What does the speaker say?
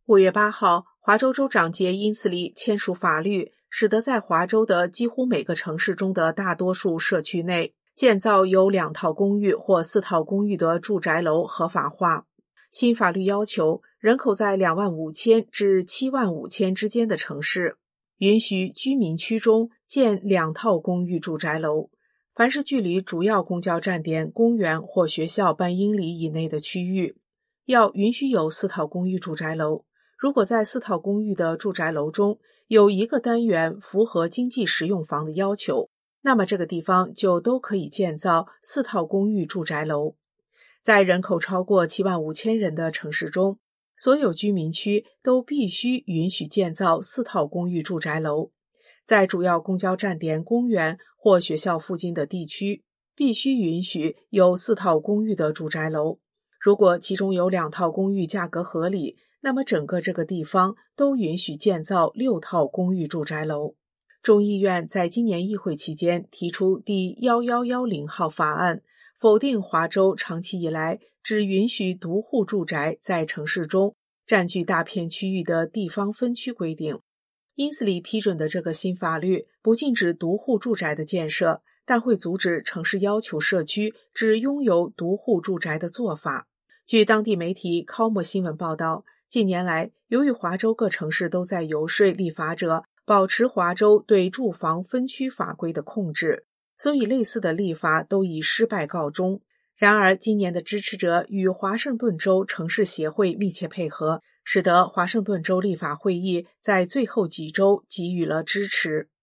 5月8号，华州州长杰因斯利签署法律，使得在华州的几乎每个城市中的大多数社区内建造有2套公寓或4套公寓的住宅楼合法化。新法律要求，人口在25000至75000之间的城市，允许居民区中建2套公寓住宅楼。凡是距离主要公交站点、公园或学校半英里以内的区域，要允许有4套公寓住宅楼。如果在4套公寓的住宅楼中有1个单元符合经济实用房的要求，那么这个地方就都可以建造4套公寓住宅楼。在人口超过75000人的城市中，所有居民区都必须允许建造4套公寓住宅楼。在主要公交站点、公园或学校附近的地区，必须允许有4套公寓的住宅楼。如果其中有2套公寓价格合理，那么整个这个地方都允许建造6套公寓住宅楼。众议院在今年议会期间提出第1110号法案，否定华州长期以来只允许独户住宅在城市中占据大片区域的地方分区规定。因斯利批准的这个新法律不禁止独户住宅的建设，但会阻止城市要求社区只拥有独户住宅的做法。据当地媒体考莫新闻报道，近年来，由于华州各城市都在游说立法者保持华州对住房分区法规的控制，所以类似的立法都以失败告终。然而，今年的支持者与华盛顿州城市协会密切配合，使得华盛顿州立法会议在最后几周给予了支持。